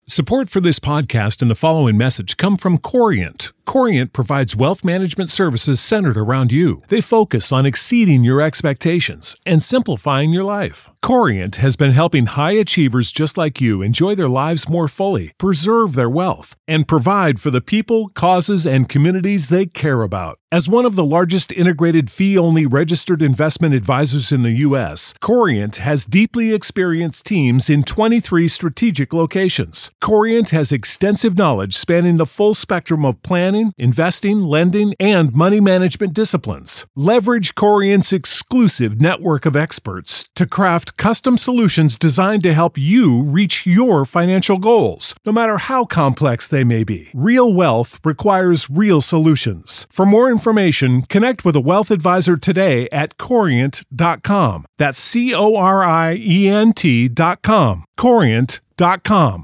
Support for this podcast and the following message come from Corient. Corient provides wealth management services centered around you. They focus on exceeding your expectations and simplifying your life. Corient has been helping high achievers just like you enjoy their lives more fully, preserve their wealth, and provide for the people, causes, and communities they care about. As one of the largest integrated fee-only registered investment advisors in the U.S., Corient has deeply experienced teams in 23 strategic locations. Corient has extensive knowledge spanning the full spectrum of planning, investing, lending, and money management disciplines. Leverage Corient's exclusive network of experts to craft custom solutions designed to help you reach your financial goals, no matter how complex they may be. Real wealth requires real solutions. For more information, connect with a wealth advisor today at Corient.com. That's Corient.com. Corient.com.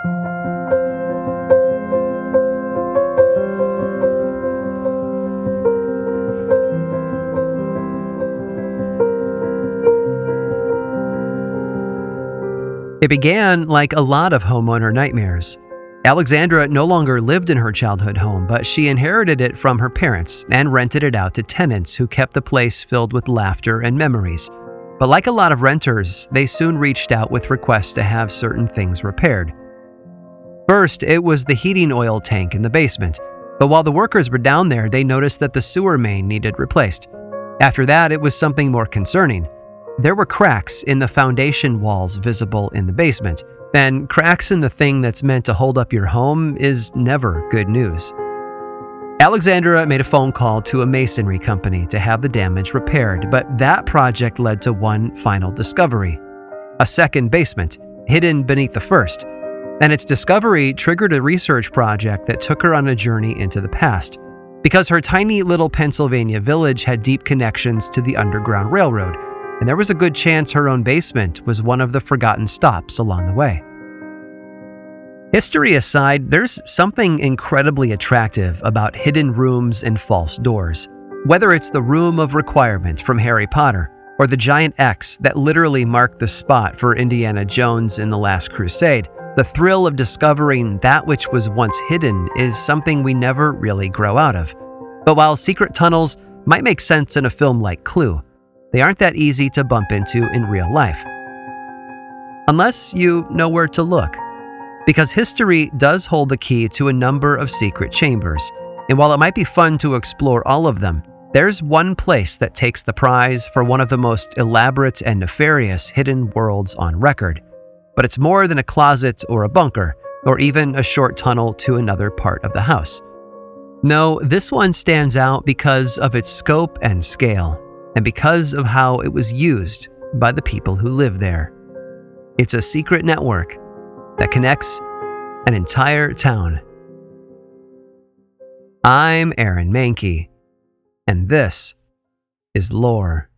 It began like a lot of homeowner nightmares. Alexandra no longer lived in her childhood home, but she inherited it from her parents and rented it out to tenants who kept the place filled with laughter and memories. But like a lot of renters, they soon reached out with requests to have certain things repaired. First, it was the heating oil tank in the basement, but while the workers were down there, they noticed that the sewer main needed replaced. After that, it was something more concerning. There were cracks in the foundation walls visible in the basement, and cracks in the thing that's meant to hold up your home is never good news. Alexandra made a phone call to a masonry company to have the damage repaired, but that project led to one final discovery: a second basement, hidden beneath the first. And its discovery triggered a research project that took her on a journey into the past, because her tiny little Pennsylvania village had deep connections to the Underground Railroad, and there was a good chance her own basement was one of the forgotten stops along the way. History aside, there's something incredibly attractive about hidden rooms and false doors. Whether it's the Room of Requirement from Harry Potter, or the giant X that literally marked the spot for Indiana Jones in The Last Crusade, the thrill of discovering that which was once hidden is something we never really grow out of. But while secret tunnels might make sense in a film like Clue, they aren't that easy to bump into in real life. Unless you know where to look. Because history does hold the key to a number of secret chambers, and while it might be fun to explore all of them, there's one place that takes the prize for one of the most elaborate and nefarious hidden worlds on record. But it's more than a closet or a bunker, or even a short tunnel to another part of the house. No, this one stands out because of its scope and scale, and because of how it was used by the people who live there. It's a secret network that connects an entire town. I'm Aaron Mahnke, and this is Lore.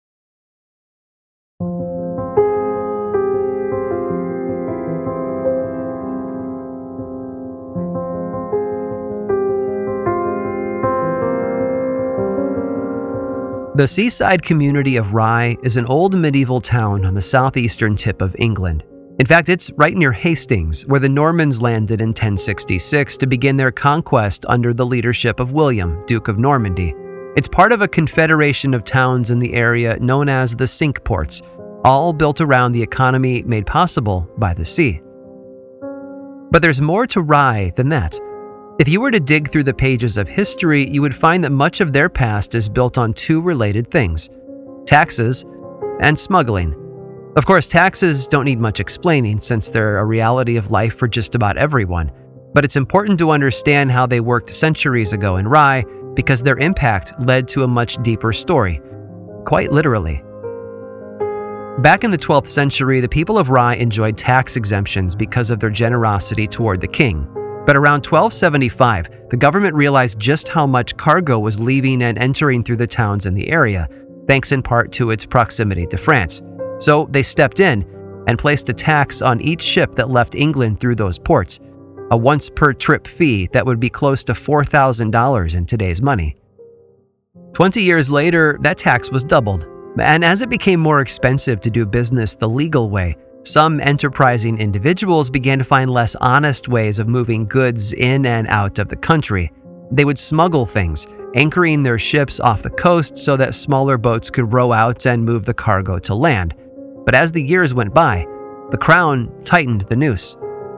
The seaside community of Rye is an old medieval town on the southeastern tip of England. In fact, it's right near Hastings, where the Normans landed in 1066 to begin their conquest under the leadership of William, Duke of Normandy. It's part of a confederation of towns in the area known as the Cinque Ports, all built around the economy made possible by the sea. But there's more to Rye than that. If you were to dig through the pages of history, you would find that much of their past is built on two related things: taxes and smuggling. Of course, taxes don't need much explaining since they're a reality of life for just about everyone, but it's important to understand how they worked centuries ago in Rye because their impact led to a much deeper story, quite literally. Back in the 12th century, the people of Rye enjoyed tax exemptions because of their generosity toward the king. But around 1275, the government realized just how much cargo was leaving and entering through the towns in the area, thanks in part to its proximity to France. So they stepped in and placed a tax on each ship that left England through those ports, a once-per-trip fee that would be close to $4,000 in today's money. 20 years later, that tax was doubled, and as it became more expensive to do business the legal way, Some enterprising individuals began to find less honest ways of moving goods in and out of the country. They would smuggle things, anchoring their ships off the coast so that smaller boats could row out and move the cargo to land. But as the years went by, the crown tightened the noose.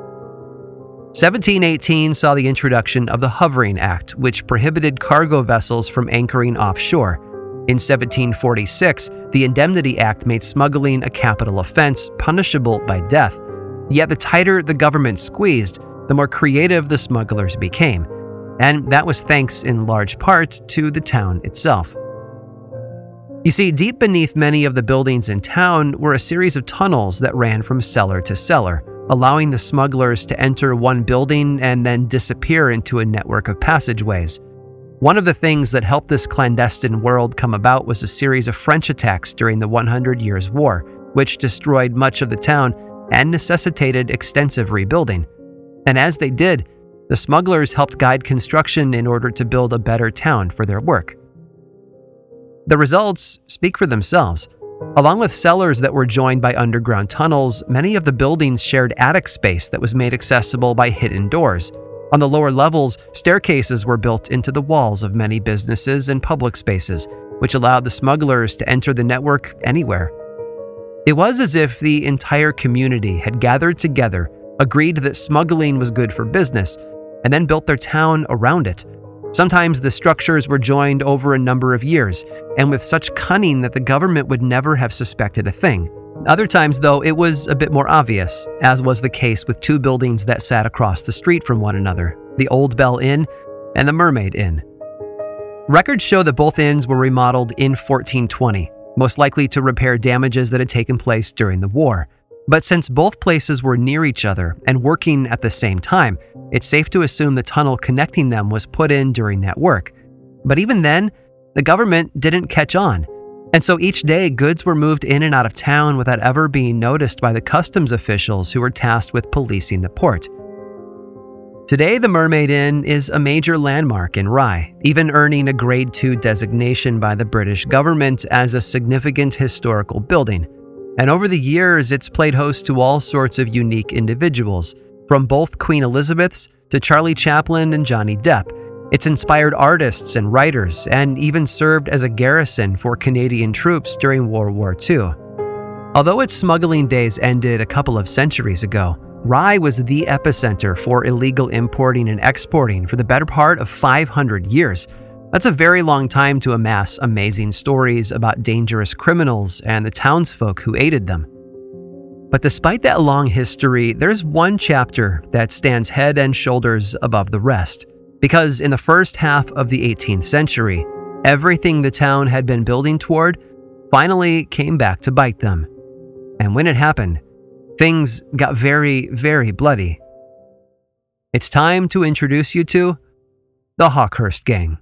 1718 saw the introduction of the Hovering Act, which prohibited cargo vessels from anchoring offshore. In 1746, the Indemnity Act made smuggling a capital offense, punishable by death. Yet the tighter the government squeezed, the more creative the smugglers became. And that was thanks in large part to the town itself. You see, deep beneath many of the buildings in town were a series of tunnels that ran from cellar to cellar, allowing the smugglers to enter one building and then disappear into a network of passageways. One of the things that helped this clandestine world come about was a series of French attacks during the 100 Years' War, which destroyed much of the town and necessitated extensive rebuilding. And as they did, the smugglers helped guide construction in order to build a better town for their work. The results speak for themselves. Along with cellars that were joined by underground tunnels, many of the buildings shared attic space that was made accessible by hidden doors. On the lower levels, staircases were built into the walls of many businesses and public spaces, which allowed the smugglers to enter the network anywhere. It was as if the entire community had gathered together, agreed that smuggling was good for business, and then built their town around it. Sometimes the structures were joined over a number of years, and with such cunning that the government would never have suspected a thing. Other times, though, it was a bit more obvious, as was the case with two buildings that sat across the street from one another, the Old Bell Inn and the Mermaid Inn. Records show that both inns were remodeled in 1420, most likely to repair damages that had taken place during the war. But since both places were near each other and working at the same time, it's safe to assume the tunnel connecting them was put in during that work. But even then, the government didn't catch on. And so each day, goods were moved in and out of town without ever being noticed by the customs officials who were tasked with policing the port. Today, the Mermaid Inn is a major landmark in Rye, even earning a Grade 2 designation by the British government as a significant historical building. And over the years, it's played host to all sorts of unique individuals, from both Queen Elizabeth's to Charlie Chaplin and Johnny Depp. It's inspired artists and writers, and even served as a garrison for Canadian troops during World War II. Although its smuggling days ended a couple of centuries ago, Rye was the epicenter for illegal importing and exporting for the better part of 500 years. That's a very long time to amass amazing stories about dangerous criminals and the townsfolk who aided them. But despite that long history, there's one chapter that stands head and shoulders above the rest. Because in the first half of the 18th century, everything the town had been building toward finally came back to bite them. And when it happened, things got very, very bloody. It's time to introduce you to the Hawkhurst Gang.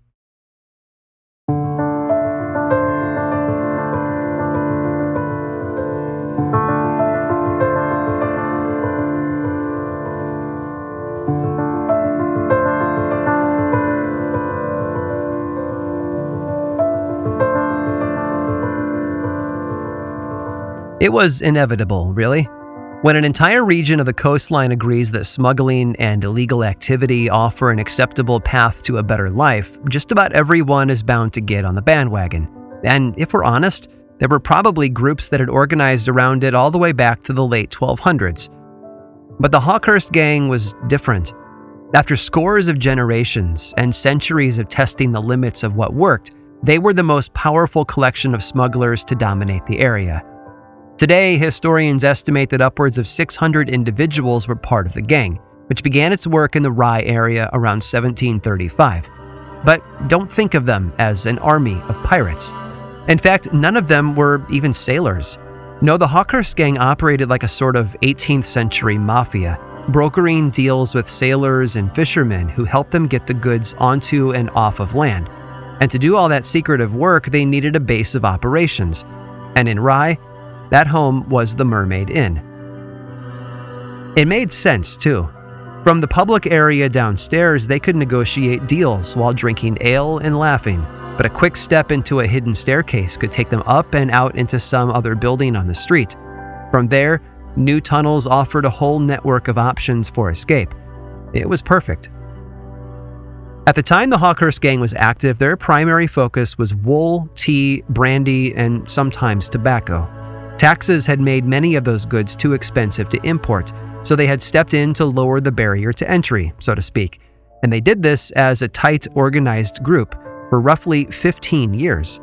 It was inevitable, really. When an entire region of the coastline agrees that smuggling and illegal activity offer an acceptable path to a better life, just about everyone is bound to get on the bandwagon. And if we're honest, there were probably groups that had organized around it all the way back to the late 1200s. But the Hawkhurst Gang was different. After scores of generations and centuries of testing the limits of what worked, they were the most powerful collection of smugglers to dominate the area. Today, historians estimate that upwards of 600 individuals were part of the gang, which began its work in the Rye area around 1735. But don't think of them as an army of pirates. In fact, none of them were even sailors. No, the Hawkhurst Gang operated like a sort of 18th century mafia, brokering deals with sailors and fishermen who helped them get the goods onto and off of land. And to do all that secretive work, they needed a base of operations. And in Rye, that home was the Mermaid Inn. It made sense, too. From the public area downstairs, they could negotiate deals while drinking ale and laughing, but a quick step into a hidden staircase could take them up and out into some other building on the street. From there, new tunnels offered a whole network of options for escape. It was perfect. At the time the Hawkhurst gang was active, their primary focus was wool, tea, brandy, and sometimes tobacco. Taxes had made many of those goods too expensive to import, so they had stepped in to lower the barrier to entry, so to speak. And they did this as a tight, organized group for roughly 15 years.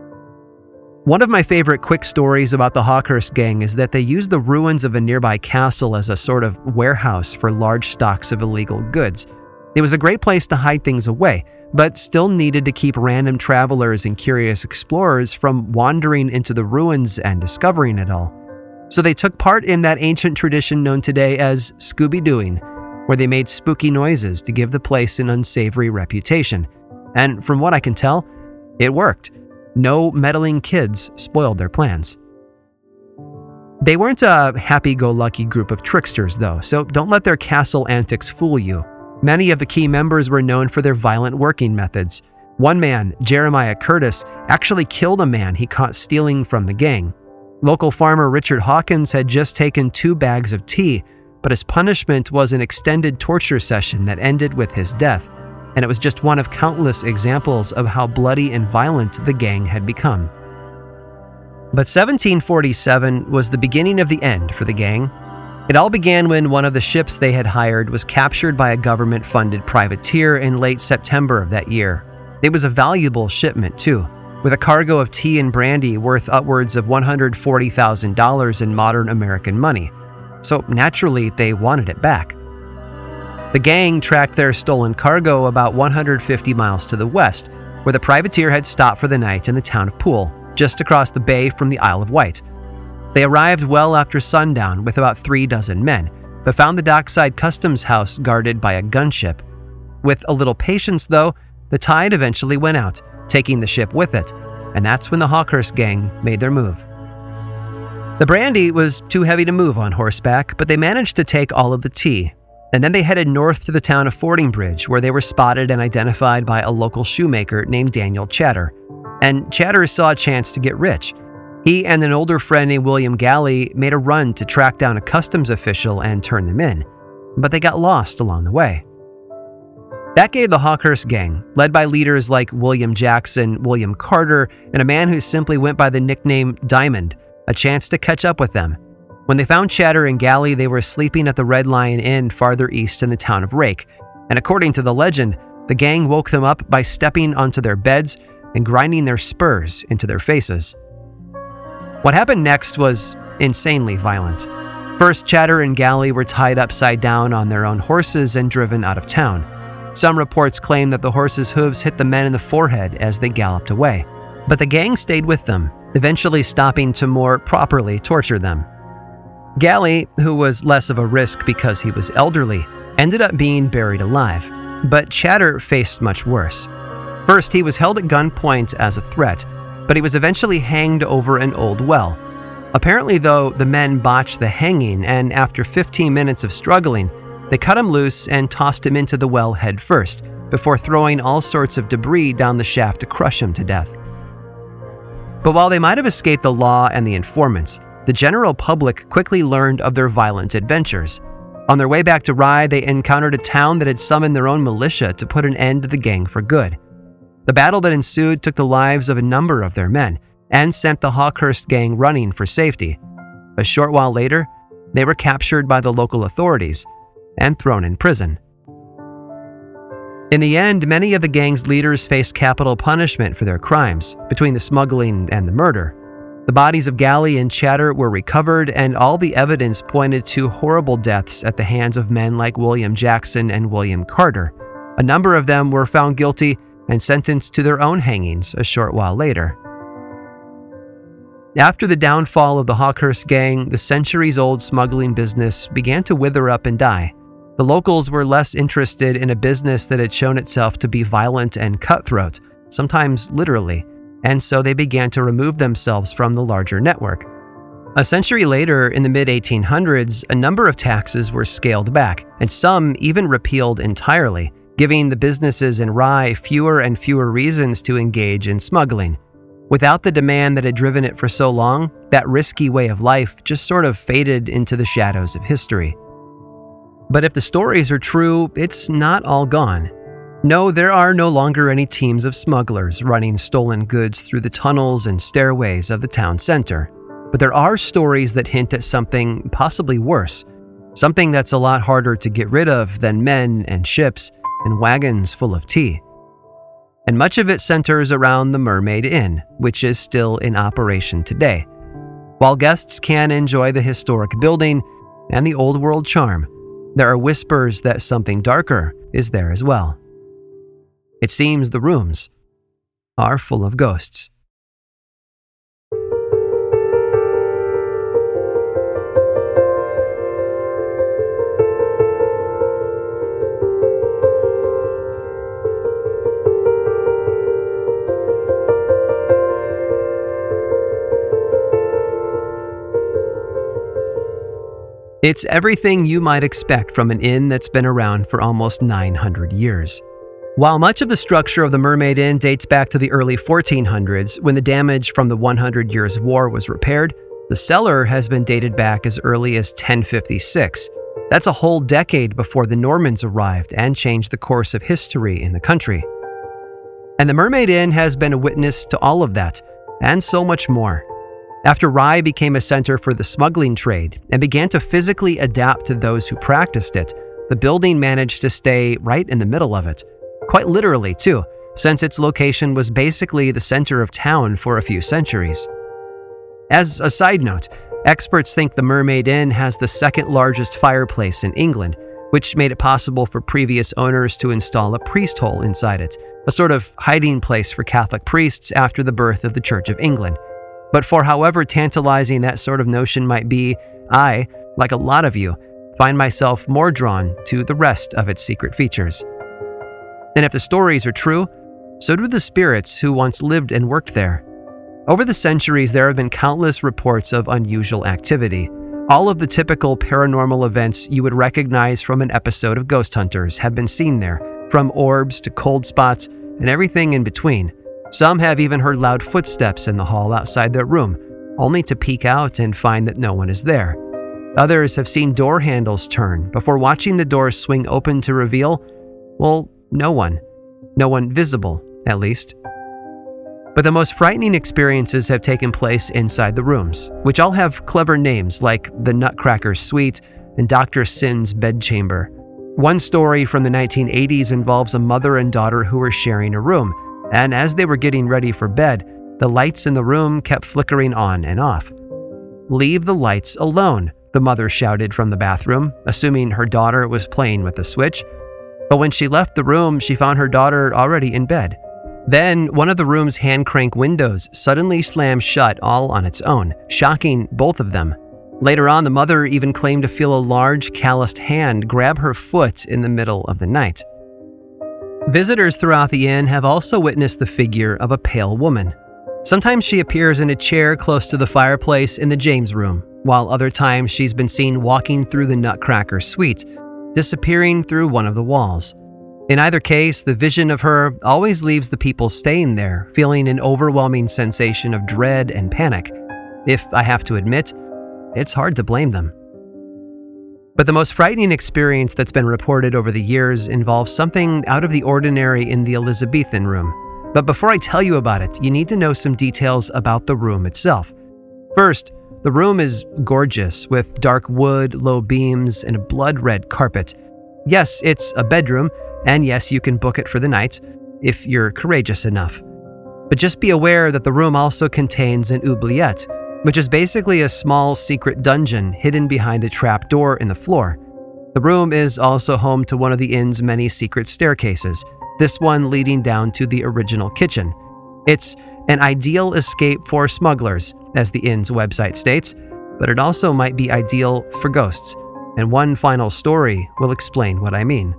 One of my favorite quick stories about the Hawkhurst gang is that they used the ruins of a nearby castle as a sort of warehouse for large stocks of illegal goods. It was a great place to hide things away, but still needed to keep random travelers and curious explorers from wandering into the ruins and discovering it all. So they took part in that ancient tradition known today as Scooby-Dooing, where they made spooky noises to give the place an unsavory reputation. And from what I can tell, it worked. No meddling kids spoiled their plans. They weren't a happy-go-lucky group of tricksters, though, so don't let their castle antics fool you. Many of the key members were known for their violent working methods. One man, Jeremiah Curtis, actually killed a man he caught stealing from the gang. Local farmer Richard Hawkins had just taken 2 bags of tea, but his punishment was an extended torture session that ended with his death, and it was just one of countless examples of how bloody and violent the gang had become. But 1747 was the beginning of the end for the gang. It all began when one of the ships they had hired was captured by a government-funded privateer in late September of that year. It was a valuable shipment, too, with a cargo of tea and brandy worth upwards of $140,000 in modern American money. So naturally, they wanted it back. The gang tracked their stolen cargo about 150 miles to the west, where the privateer had stopped for the night in the town of Poole, just across the bay from the Isle of Wight. They arrived well after sundown with about 3 dozen men, but found the dockside customs house guarded by a gunship. With a little patience, though, the tide eventually went out, taking the ship with it, and that's when the Hawkhurst gang made their move. The brandy was too heavy to move on horseback, but they managed to take all of the tea, and then they headed north to the town of Fordingbridge, where they were spotted and identified by a local shoemaker named Daniel Chatter. And Chatter saw a chance to get rich. He and an older friend named William Galley made a run to track down a customs official and turn them in, but they got lost along the way. That gave the Hawkhurst gang, led by leaders like William Jackson, William Carter, and a man who simply went by the nickname Diamond, a chance to catch up with them. When they found Chatter and Galley, they were sleeping at the Red Lion Inn farther east in the town of Rake, and according to the legend, the gang woke them up by stepping onto their beds and grinding their spurs into their faces. What happened next was insanely violent. First, Chatter and Galley were tied upside down on their own horses and driven out of town. Some reports claim that the horses' hooves hit the men in the forehead as they galloped away, but the gang stayed with them, eventually stopping to more properly torture them. Galley, who was less of a risk because he was elderly, ended up being buried alive, but Chatter faced much worse. First, he was held at gunpoint as a threat, but he was eventually hanged over an old well. Apparently, though, the men botched the hanging, and after 15 minutes of struggling, they cut him loose and tossed him into the well head first, before throwing all sorts of debris down the shaft to crush him to death. But while they might have escaped the law and the informants, the general public quickly learned of their violent adventures. On their way back to Rye, they encountered a town that had summoned their own militia to put an end to the gang for good. The battle that ensued took the lives of a number of their men and sent the Hawkhurst gang running for safety. A short while later, they were captured by the local authorities and thrown in prison. In the end, many of the gang's leaders faced capital punishment for their crimes, between the smuggling and the murder. The bodies of Galley and Chatter were recovered, and all the evidence pointed to horrible deaths at the hands of men like William Jackson and William Carter. A number of them were found guilty and sentenced to their own hangings a short while later. After the downfall of the Hawkhurst gang, the centuries-old smuggling business began to wither up and die. The locals were less interested in a business that had shown itself to be violent and cutthroat, sometimes literally, and so they began to remove themselves from the larger network. A century later, in the mid-1800s, a number of taxes were scaled back, and some even repealed entirely, giving the businesses in Rye fewer and fewer reasons to engage in smuggling. Without the demand that had driven it for so long, that risky way of life just sort of faded into the shadows of history. But if the stories are true, it's not all gone. No, there are no longer any teams of smugglers running stolen goods through the tunnels and stairways of the town center. But there are stories that hint at something possibly worse, something that's a lot harder to get rid of than men and ships and wagons full of tea. And much of it centers around the Mermaid Inn, which is still in operation today. While guests can enjoy the historic building and the old world charm, there are whispers that something darker is there as well. It seems the rooms are full of ghosts. It's everything you might expect from an inn that's been around for almost 900 years. While much of the structure of the Mermaid Inn dates back to the early 1400s, when the damage from the 100 Years' War was repaired, the cellar has been dated back as early as 1056. That's a whole decade before the Normans arrived and changed the course of history in the country. And the Mermaid Inn has been a witness to all of that, and so much more. After Rye became a center for the smuggling trade and began to physically adapt to those who practiced it, the building managed to stay right in the middle of it. Quite literally, too, since its location was basically the center of town for a few centuries. As a side note, experts think the Mermaid Inn has the second largest fireplace in England, which made it possible for previous owners to install a priest hole inside it, a sort of hiding place for Catholic priests after the birth of the Church of England. But for however tantalizing that sort of notion might be, I, like a lot of you, find myself more drawn to the rest of its secret features. And if the stories are true, so do the spirits who once lived and worked there. Over the centuries, there have been countless reports of unusual activity. All of the typical paranormal events you would recognize from an episode of Ghost Hunters have been seen there, from orbs to cold spots and everything in between. Some have even heard loud footsteps in the hall outside their room, only to peek out and find that no one is there. Others have seen door handles turn before watching the doors swing open to reveal, well, no one. No one visible, at least. But the most frightening experiences have taken place inside the rooms, which all have clever names like the Nutcracker Suite and Dr. Sin's bedchamber. One story from the 1980s involves a mother and daughter who were sharing a room, and as they were getting ready for bed, the lights in the room kept flickering on and off. "Leave the lights alone," the mother shouted from the bathroom, assuming her daughter was playing with the switch. But when she left the room, she found her daughter already in bed. Then, one of the room's hand crank windows suddenly slammed shut all on its own, shocking both of them. Later on, the mother even claimed to feel a large, calloused hand grab her foot in the middle of the night. Visitors throughout the inn have also witnessed the figure of a pale woman. Sometimes she appears in a chair close to the fireplace in the James room, while other times she's been seen walking through the Nutcracker Suite, disappearing through one of the walls. In either case, the vision of her always leaves the people staying there feeling an overwhelming sensation of dread and panic. If I have to admit, it's hard to blame them. But the most frightening experience that's been reported over the years involves something out of the ordinary in the Elizabethan room. But before I tell you about it, you need to know some details about the room itself. First, the room is gorgeous, with dark wood, low beams, and a blood-red carpet. Yes, it's a bedroom, and yes, you can book it for the night, if you're courageous enough. But just be aware that the room also contains an oubliette, which is basically a small secret dungeon hidden behind a trap door in the floor. The room is also home to one of the inn's many secret staircases, this one leading down to the original kitchen. It's an ideal escape for smugglers, as the inn's website states, but it also might be ideal for ghosts, and one final story will explain what I mean.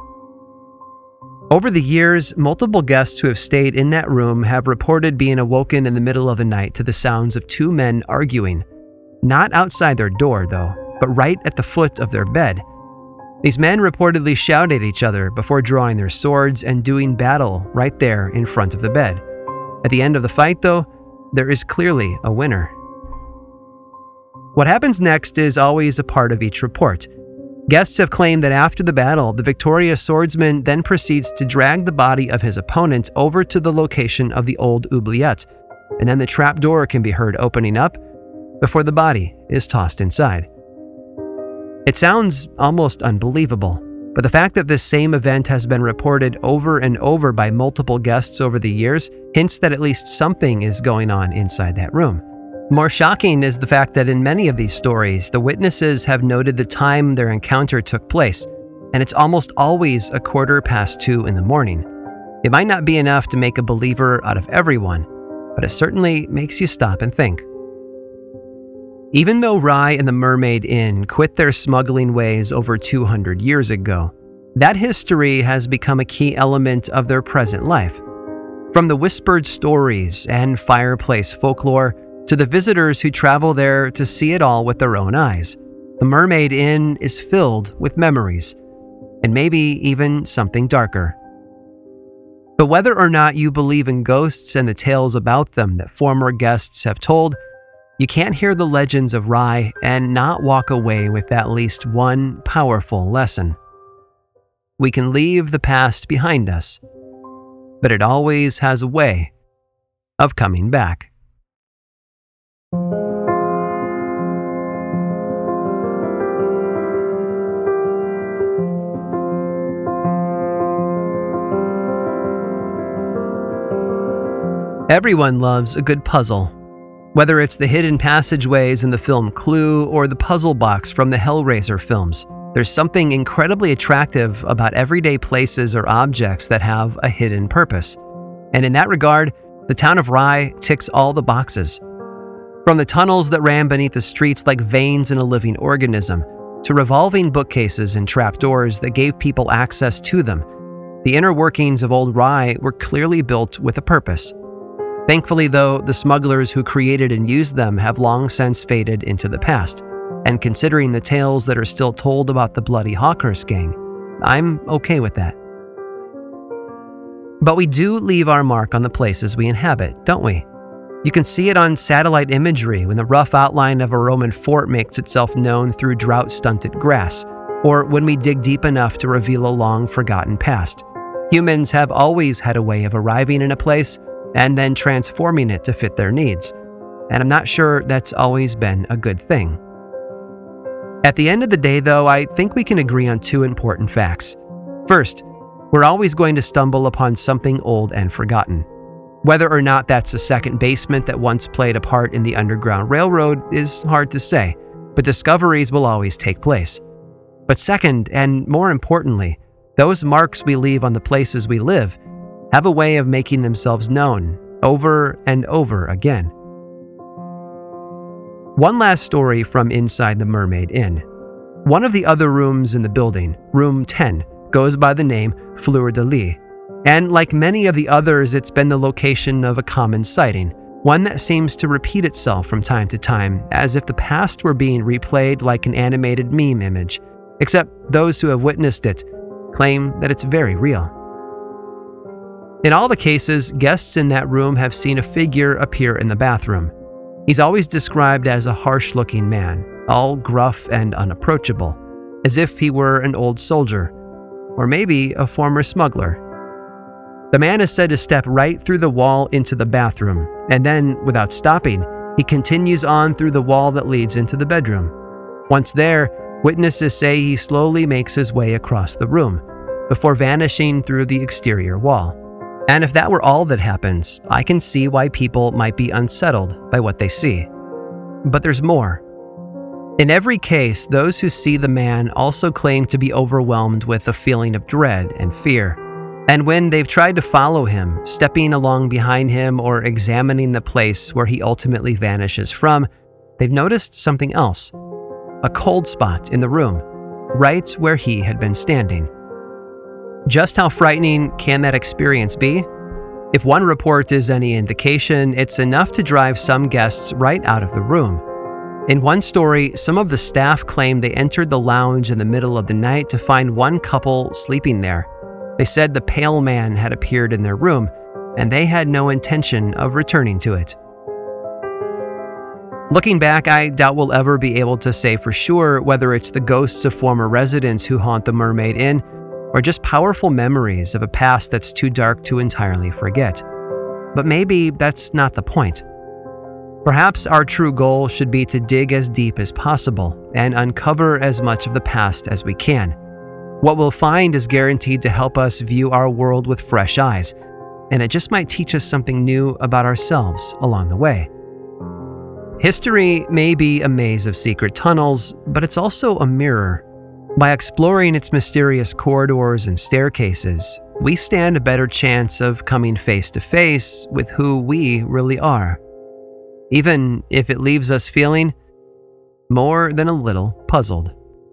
Over the years, multiple guests who have stayed in that room have reported being awoken in the middle of the night to the sounds of two men arguing. Not outside their door, though, but right at the foot of their bed. These men reportedly shout at each other before drawing their swords and doing battle right there in front of the bed. At the end of the fight, though, there is clearly a winner. What happens next is always a part of each report. Guests have claimed that after the battle, the victorious swordsman then proceeds to drag the body of his opponent over to the location of the old oubliette, and then the trap door can be heard opening up before the body is tossed inside. It sounds almost unbelievable, but the fact that this same event has been reported over and over by multiple guests over the years hints that at least something is going on inside that room. More shocking is the fact that in many of these stories, the witnesses have noted the time their encounter took place, and it's almost always 2:15 in the morning. It might not be enough to make a believer out of everyone, but it certainly makes you stop and think. Even though Rye and the Mermaid Inn quit their smuggling ways over 200 years ago, that history has become a key element of their present life. From the whispered stories and fireplace folklore to the visitors who travel there to see it all with their own eyes, the Mermaid Inn is filled with memories, and maybe even something darker. But whether or not you believe in ghosts and the tales about them that former guests have told, you can't hear the legends of Rye and not walk away with at least one powerful lesson. We can leave the past behind us, but it always has a way of coming back. Everyone loves a good puzzle. Whether it's the hidden passageways in the film Clue or the puzzle box from the Hellraiser films, there's something incredibly attractive about everyday places or objects that have a hidden purpose. And in that regard, the town of Rye ticks all the boxes. From the tunnels that ran beneath the streets like veins in a living organism, to revolving bookcases and trapdoors that gave people access to them, the inner workings of old Rye were clearly built with a purpose. Thankfully, though, the smugglers who created and used them have long since faded into the past, and considering the tales that are still told about the Bloody Hawkhurst gang, I'm okay with that. But we do leave our mark on the places we inhabit, don't we? You can see it on satellite imagery when the rough outline of a Roman fort makes itself known through drought-stunted grass, or when we dig deep enough to reveal a long-forgotten past. Humans have always had a way of arriving in a place and then transforming it to fit their needs, and I'm not sure that's always been a good thing. At the end of the day, though, I think we can agree on two important facts. First, we're always going to stumble upon something old and forgotten. Whether or not that's a second basement that once played a part in the Underground Railroad is hard to say, but discoveries will always take place. But second, and more importantly, those marks we leave on the places we live have a way of making themselves known over and over again. One last story from inside the Mermaid Inn. One of the other rooms in the building, room 10, goes by the name Fleur de Lis, and like many of the others, it's been the location of a common sighting, one that seems to repeat itself from time to time, as if the past were being replayed like an animated meme image, except those who have witnessed it claim that it's very real. In all the cases, guests in that room have seen a figure appear in the bathroom. He's always described as a harsh-looking man, all gruff and unapproachable, as if he were an old soldier, or maybe a former smuggler. The man is said to step right through the wall into the bathroom, and then, without stopping, he continues on through the wall that leads into the bedroom. Once there, witnesses say he slowly makes his way across the room, before vanishing through the exterior wall. And if that were all that happens, I can see why people might be unsettled by what they see. But there's more. In every case, those who see the man also claim to be overwhelmed with a feeling of dread and fear. And when they've tried to follow him, stepping along behind him or examining the place where he ultimately vanishes from, they've noticed something else. A cold spot in the room, right where he had been standing. Just how frightening can that experience be? If one report is any indication, it's enough to drive some guests right out of the room. In one story, some of the staff claimed they entered the lounge in the middle of the night to find one couple sleeping there. They said the pale man had appeared in their room, and they had no intention of returning to it. Looking back, I doubt we'll ever be able to say for sure whether it's the ghosts of former residents who haunt the Mermaid Inn or just powerful memories of a past that's too dark to entirely forget. But maybe that's not the point. Perhaps our true goal should be to dig as deep as possible and uncover as much of the past as we can. What we'll find is guaranteed to help us view our world with fresh eyes, and it just might teach us something new about ourselves along the way. History may be a maze of secret tunnels, but it's also a mirror. By exploring its mysterious corridors and staircases, we stand a better chance of coming face to face with who we really are, even if it leaves us feeling more than a little puzzled.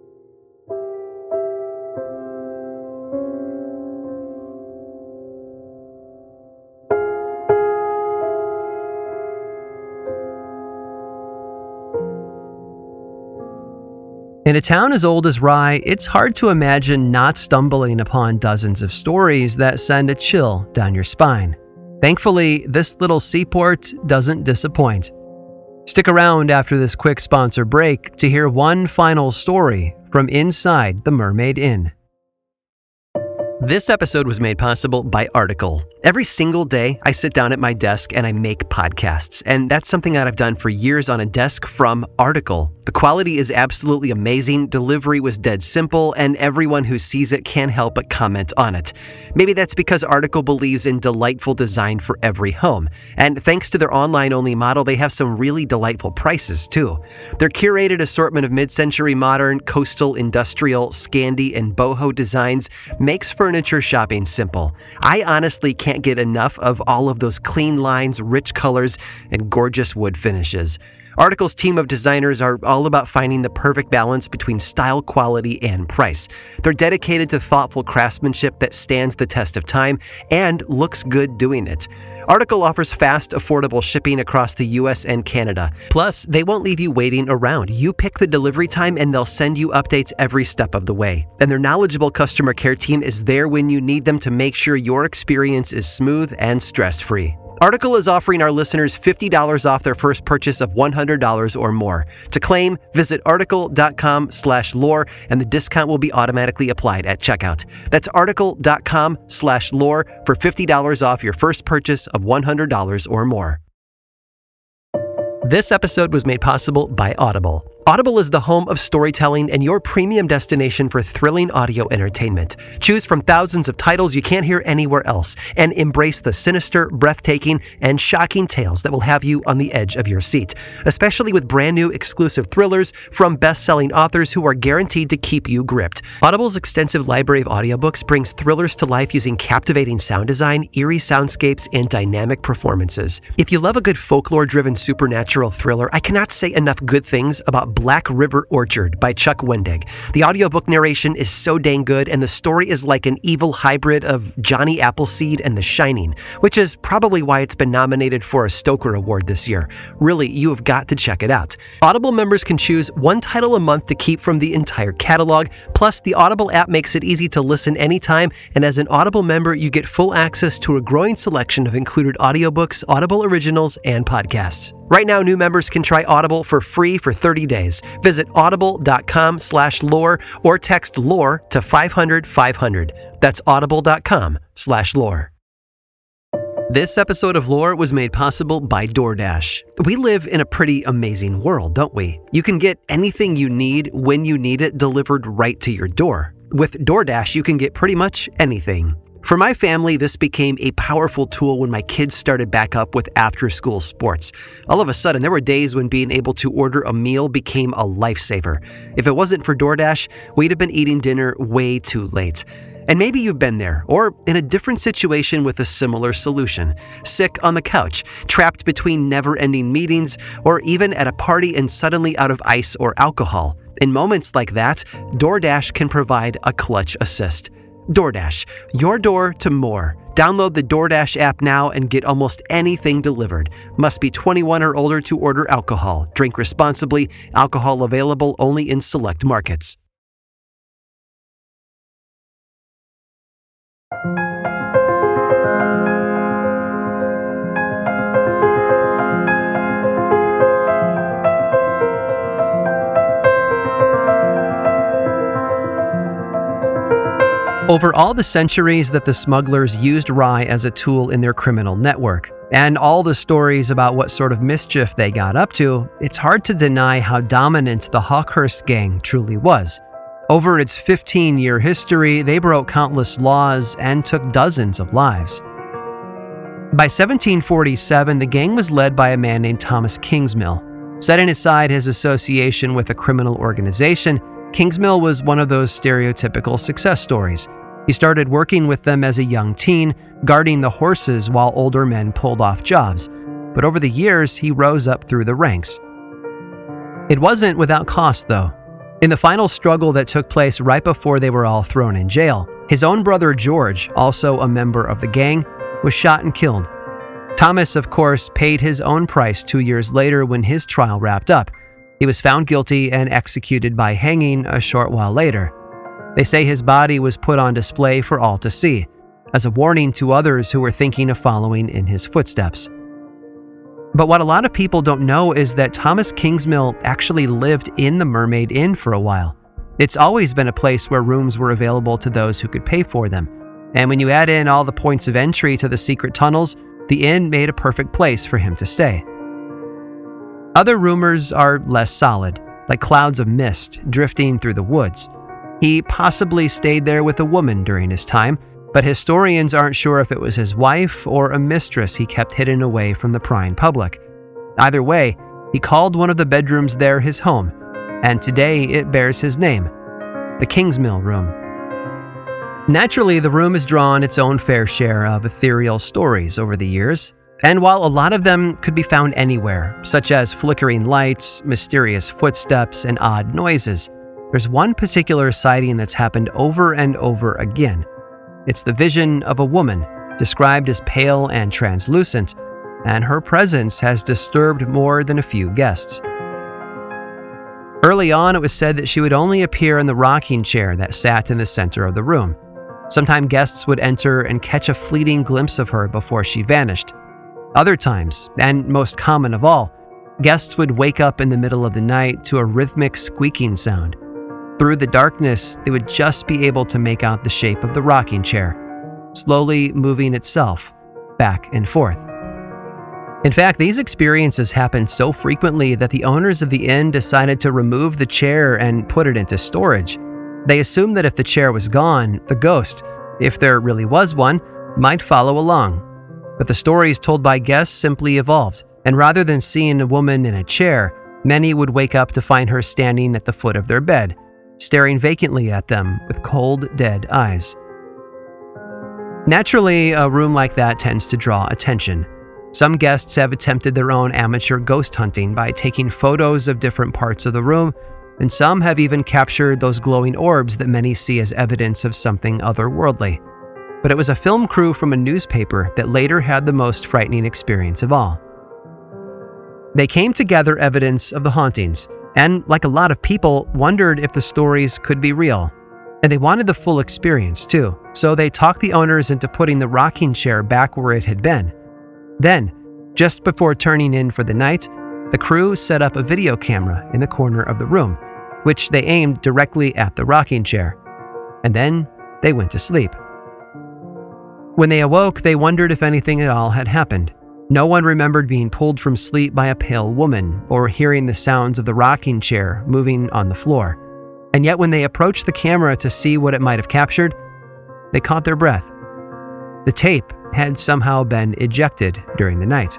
In a town as old as Rye, it's hard to imagine not stumbling upon dozens of stories that send a chill down your spine. Thankfully, this little seaport doesn't disappoint. Stick around after this quick sponsor break to hear one final story from inside the Mermaid Inn. This episode was made possible by Article. Every single day, I sit down at my desk and I make podcasts, and that's something that I've done for years on a desk from Article. The quality is absolutely amazing, delivery was dead simple, and everyone who sees it can't help but comment on it. Maybe that's because Article believes in delightful design for every home, and thanks to their online-only model, they have some really delightful prices too. Their curated assortment of mid-century modern, coastal, industrial, Scandi, and boho designs makes furniture shopping simple. I honestly can't get enough of all of those clean lines, rich colors, and gorgeous wood finishes. Article's team of designers are all about finding the perfect balance between style, quality, and price. They're dedicated to thoughtful craftsmanship that stands the test of time and looks good doing it. Article offers fast, affordable shipping across the US and Canada. Plus, they won't leave you waiting around. You pick the delivery time and they'll send you updates every step of the way. And their knowledgeable customer care team is there when you need them to make sure your experience is smooth and stress-free. Article is offering our listeners $50 off their first purchase of $100 or more. To claim, visit article.com/lore and the discount will be automatically applied at checkout. That's article.com/lore for $50 off your first purchase of $100 or more. This episode was made possible by Audible. Audible is the home of storytelling and your premium destination for thrilling audio entertainment. Choose from thousands of titles you can't hear anywhere else and embrace the sinister, breathtaking, and shocking tales that will have you on the edge of your seat, especially with brand new exclusive thrillers from best-selling authors who are guaranteed to keep you gripped. Audible's extensive library of audiobooks brings thrillers to life using captivating sound design, eerie soundscapes, and dynamic performances. If you love a good folklore-driven supernatural thriller, I cannot say enough good things about Black River Orchard by Chuck Wendig. The audiobook narration is so dang good, and the story is like an evil hybrid of Johnny Appleseed and The Shining, which is probably why it's been nominated for a Stoker Award this year. Really, you have got to check it out. Audible members can choose one title a month to keep from the entire catalog, plus the Audible app makes it easy to listen anytime, and as an Audible member, you get full access to a growing selection of included audiobooks, Audible originals, and podcasts. Right now, new members can try Audible for free for 30 days. Visit audible.com/lore or text LORE to 500-500. That's audible.com/lore. This episode of Lore was made possible by DoorDash. We live in a pretty amazing world, don't we? You can get anything you need when you need it delivered right to your door. With DoorDash, you can get pretty much anything. For my family, this became a powerful tool when my kids started back up with after-school sports. All of a sudden, there were days when being able to order a meal became a lifesaver. If it wasn't for DoorDash, we'd have been eating dinner way too late. And maybe you've been there, or in a different situation with a similar solution. Sick on the couch, trapped between never-ending meetings, or even at a party and suddenly out of ice or alcohol. In moments like that, DoorDash can provide a clutch assist. DoorDash, your door to more. Download the DoorDash app now and get almost anything delivered. Must be 21 or older to order alcohol. Drink responsibly. Alcohol available only in select markets. Over all the centuries that the smugglers used rye as a tool in their criminal network, and all the stories about what sort of mischief they got up to, it's hard to deny how dominant the Hawkhurst gang truly was. Over its 15-year history, they broke countless laws and took dozens of lives. By 1747, the gang was led by a man named Thomas Kingsmill. Setting aside his association with a criminal organization, Kingsmill was one of those stereotypical success stories. He started working with them as a young teen, guarding the horses while older men pulled off jobs. But over the years, he rose up through the ranks. It wasn't without cost, though. In the final struggle that took place right before they were all thrown in jail, his own brother George, also a member of the gang, was shot and killed. Thomas, of course, paid his own price 2 years later when his trial wrapped up. He was found guilty and executed by hanging a short while later. They say his body was put on display for all to see, as a warning to others who were thinking of following in his footsteps. But what a lot of people don't know is that Thomas Kingsmill actually lived in the Mermaid Inn for a while. It's always been a place where rooms were available to those who could pay for them. And when you add in all the points of entry to the secret tunnels, the inn made a perfect place for him to stay. Other rumors are less solid, like clouds of mist drifting through the woods. He possibly stayed there with a woman during his time, but historians aren't sure if it was his wife or a mistress he kept hidden away from the prying public. Either way, he called one of the bedrooms there his home, and today it bears his name, the Kingsmill Room. Naturally, the room has drawn its own fair share of ethereal stories over the years, and while a lot of them could be found anywhere, such as flickering lights, mysterious footsteps, and odd noises, there's one particular sighting that's happened over and over again. It's the vision of a woman, described as pale and translucent, and her presence has disturbed more than a few guests. Early on, it was said that she would only appear in the rocking chair that sat in the center of the room. Sometimes guests would enter and catch a fleeting glimpse of her before she vanished. Other times, and most common of all, guests would wake up in the middle of the night to a rhythmic squeaking sound. Through the darkness, they would just be able to make out the shape of the rocking chair, slowly moving itself back and forth. In fact, these experiences happened so frequently that the owners of the inn decided to remove the chair and put it into storage. They assumed that if the chair was gone, the ghost, if there really was one, might follow along. But the stories told by guests simply evolved, and rather than seeing a woman in a chair, many would wake up to find her standing at the foot of their bed, staring vacantly at them with cold, dead eyes. Naturally, a room like that tends to draw attention. Some guests have attempted their own amateur ghost hunting by taking photos of different parts of the room, and some have even captured those glowing orbs that many see as evidence of something otherworldly. But it was a film crew from a newspaper that later had the most frightening experience of all. They came to gather evidence of the hauntings, and like a lot of people, wondered if the stories could be real. And they wanted the full experience too, so they talked the owners into putting the rocking chair back where it had been. Then, just before turning in for the night, the crew set up a video camera in the corner of the room, which they aimed directly at the rocking chair. And then they went to sleep. When they awoke, they wondered if anything at all had happened. No one remembered being pulled from sleep by a pale woman or hearing the sounds of the rocking chair moving on the floor. And yet when they approached the camera to see what it might have captured, they caught their breath. The tape had somehow been ejected during the night.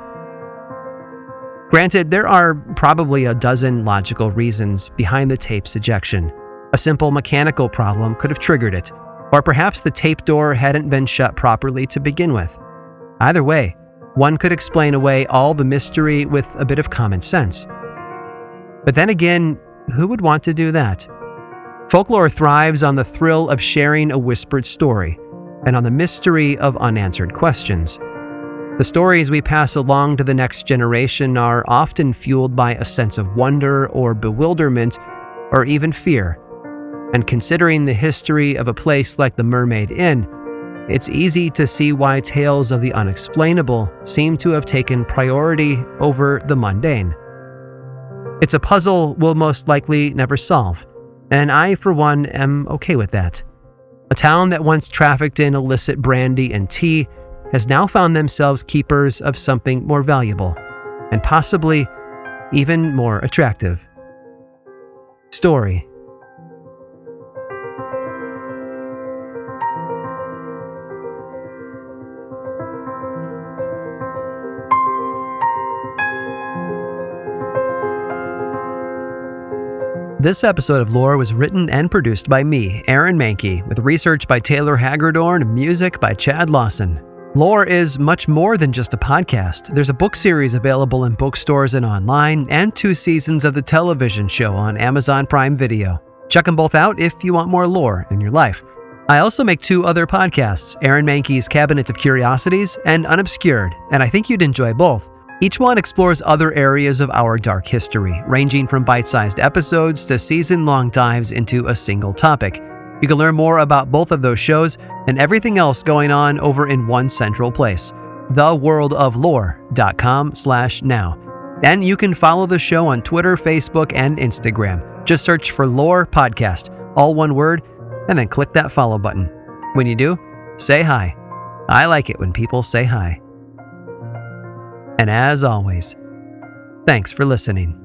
Granted, there are probably a dozen logical reasons behind the tape's ejection. A simple mechanical problem could have triggered it, or perhaps the tape door hadn't been shut properly to begin with. Either way, one could explain away all the mystery with a bit of common sense. But then again, who would want to do that? Folklore thrives on the thrill of sharing a whispered story, and on the mystery of unanswered questions. The stories we pass along to the next generation are often fueled by a sense of wonder or bewilderment, or even fear. And considering the history of a place like the Mermaid Inn, it's easy to see why tales of the unexplainable seem to have taken priority over the mundane. It's a puzzle we'll most likely never solve, and I, for one, am okay with that. A town that once trafficked in illicit brandy and tea has now found themselves keepers of something more valuable and possibly even more attractive. Story. This episode of Lore was written and produced by me, Aaron Mahnke, with research by Taylor Hagerdorn and music by Chad Lawson. Lore is much more than just a podcast. There's a book series available in bookstores and online, and 2 seasons of the television show on Amazon Prime Video. Check them both out if you want more lore in your life. I also make 2 other podcasts, Aaron Mahnke's Cabinet of Curiosities and Unobscured, and I think you'd enjoy both. Each one explores other areas of our dark history, ranging from bite-sized episodes to season-long dives into a single topic. You can learn more about both of those shows and everything else going on over in one central place, theworldoflore.com/now. And you can follow the show on Twitter, Facebook, and Instagram. Just search for Lore Podcast, all one word, and then click that follow button. When you do, say hi. I like it when people say hi. And as always, thanks for listening.